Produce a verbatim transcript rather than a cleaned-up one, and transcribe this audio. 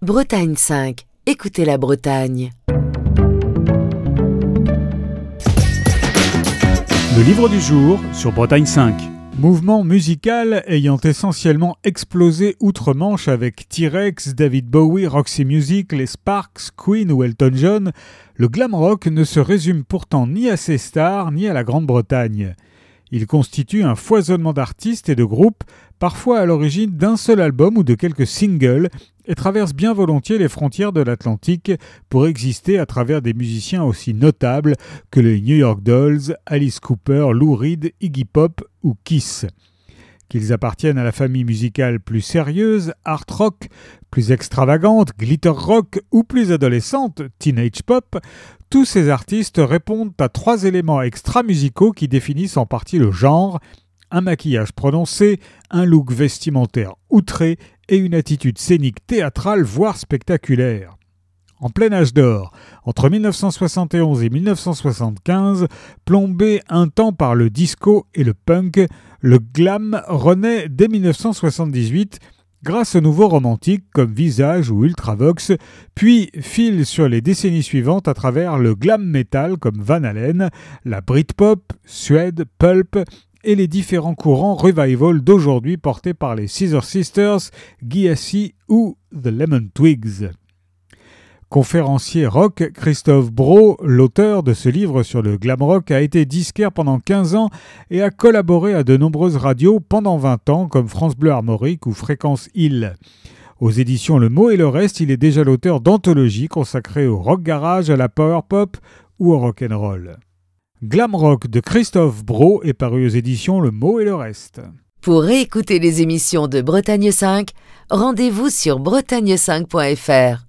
Bretagne cinq. Écoutez la Bretagne. Le livre du jour sur Bretagne cinq. Mouvement musical ayant essentiellement explosé outre-Manche avec T-Rex, David Bowie, Roxy Music, les Sparks, Queen ou Elton John, le glam rock ne se résume pourtant ni à ses stars ni à la Grande-Bretagne. Il constitue un foisonnement d'artistes et de groupes, parfois à l'origine d'un seul album ou de quelques singles, et traverse bien volontiers les frontières de l'Atlantique pour exister à travers des musiciens aussi notables que les New York Dolls, Alice Cooper, Lou Reed, Iggy Pop ou Kiss. Qu'ils appartiennent à la famille musicale plus sérieuse, art rock, plus extravagante, glitter rock ou plus adolescente, teenage pop, tous ces artistes répondent à trois éléments extra-musicaux qui définissent en partie le genre: un maquillage prononcé, un look vestimentaire outré et une attitude scénique théâtrale voire spectaculaire. En plein âge d'or, entre dix-neuf cent soixante et onze et dix-neuf cent soixante-quinze, plombé un temps par le disco et le punk, le glam renaît dès dix-neuf cent soixante-dix-huit grâce aux nouveaux romantiques comme Visage ou Ultravox, puis file sur les décennies suivantes à travers le glam metal comme Van Halen, la Britpop, Suede, Pulp et les différents courants revival d'aujourd'hui portés par les Scissor Sisters, Guiassi ou The Lemon Twigs. Conférencier rock, Christophe Brault, l'auteur de ce livre sur le glam rock, a été disquaire pendant quinze ans et a collaboré à de nombreuses radios pendant vingt ans comme France Bleu Armorique ou Fréquence Hill. Aux éditions Le Mot et le Reste, il est déjà l'auteur d'anthologies consacrées au rock garage, à la power pop ou au rock'n'roll. Glam Rock de Christophe Brault est paru aux éditions Le Mot et le Reste. Pour réécouter les émissions de Bretagne cinq, rendez-vous sur bretagne cinq point f r.